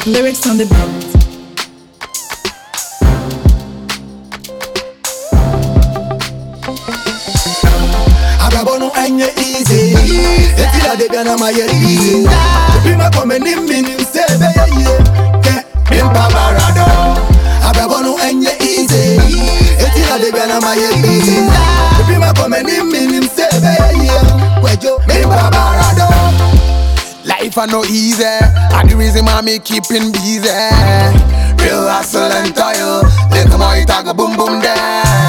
Lyrics on the beat. Agabonu enye easy. Etila de gana ma ye easy. Bima come ni minim sebe ye. Ke bimpa barado. Agabonu enye easy. Etila de gana ma ye easy. Bima come ni minim sebe ye. Kwejo bimpa barado. Life are no easy, and the reason why me keeping busy. Real hustle and toil, little more it a go boom boom there.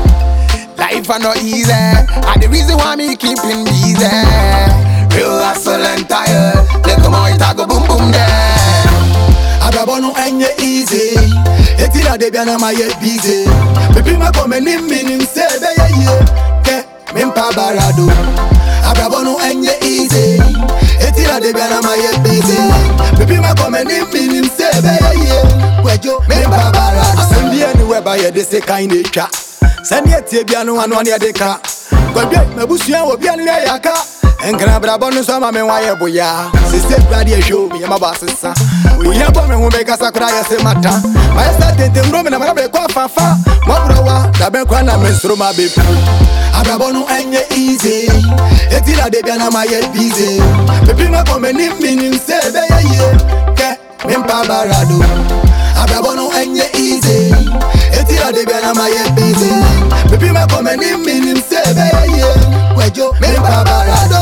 Life are no easy, and the reason why me keeping busy. Real hustle and toil, little more it a go boom boom there. Agabonu enye easy, etila de biana ma ye busy. Baby ma come ni minim sebe ye, ke mimpa barado. Agabonu enye easy. Etila de biana ma ye busy. Baby ma come ni minim sebe ye. Kwejo me babara. Asembi anywhere by ye de se kind etwa. Send ye tie biano anu ane de ka. Kwabie mabusua wo biano ya yaka. Enkra brabo no so ma me wa ye boya. Sister brade e show me ma ba sesa. We ya bo me hu be kasa kra ye se mata. Ma esa tete ngro me na ma be kwa fafa. Mo browa da be kwa na me sro ma be pu. Agabonu enye easy. Etila de biana ma ye busy. Baby ma come ni minim sebe ye. Ke mimpa barado. Agabonu enye easy. Etila de biana ma ye busy. Baby ma come ni minim sebe ye. Kwejo mimpa barado.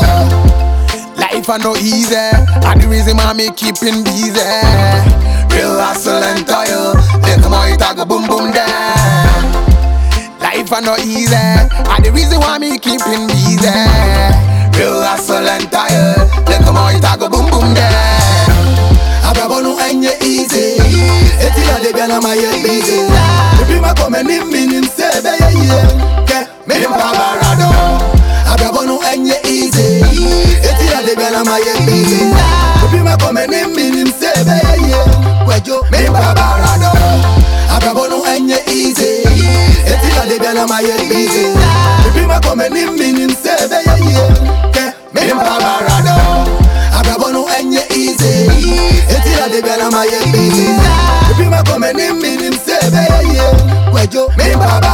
Life are no easy, and the reason why me keeping busy. Real hustle and toil, little more it a go boom boom there. Life are no easy, and the reason why me keeping busy. Real hustle and toil, little more it a go boom boom there. Agabonu enye easy, etila de biana ma ye busy. Baby ma come ni minim sebe ye, ke mimpa barado. Agabonu enye easy, etila de biana ma ye busy. Baby ma come ni minim sebe ye, kwejo mimpa barado. Agabonu enye easy. Etila de biana ma ye busy. Baby ma come ni minim sebe ye. Ke mimpa barado. Agabonu enye easy. Etila de biana ma ye busy. Baby ma come ni minim sebe ye. Kwejo mimpa barado.